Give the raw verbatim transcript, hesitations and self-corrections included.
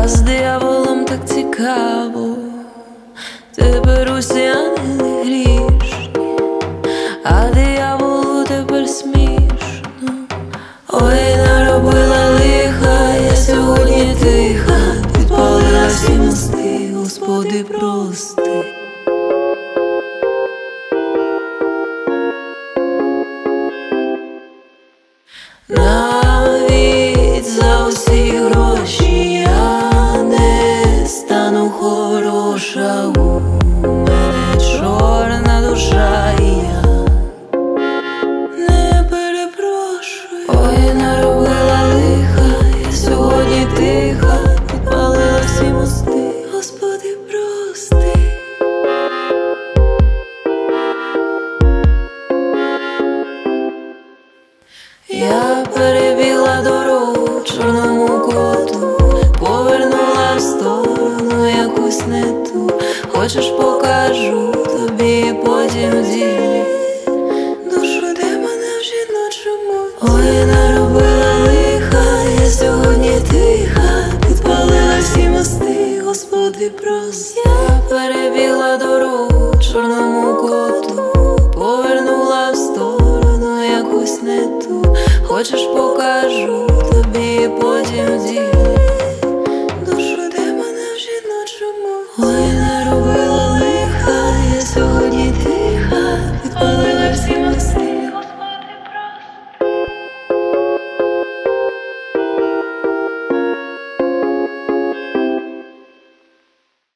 А з дияволом так цікаво, тепер усі ангели грішні, а дияволу тепер смішно. Ой, наробила лиха, я сьогодні тиха, підпалила всі мости, Господи, прости. Навіть за усі гроші я не стану хороша, у мене чорна душа, і я не перепрошую. Ой, наробила лиха, я сьогодні тиха, підпалила всі мости, Господи, прости. Я перебігла дорогу чорному коту, повернула в сторону якусь не ту. Хочеш, покажу тобі потім в ділі душу демона в жіночому. Ой, наробила лиха, я сьогодні тиха, підпалила всі мости, Господи, прости. Я перебігла дорогу чорному коту, повернула в сторону якусь не ту. Хочеш, покажу тобі потім в ділі